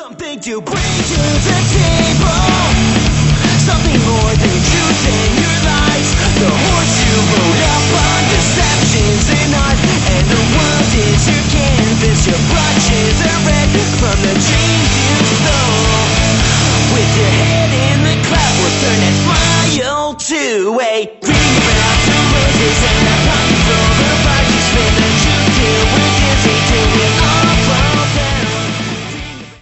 something to bring to the table, something more than choosing your lies. The horse you rode up on deceptions and lies, and the world is your canvas, your brushes.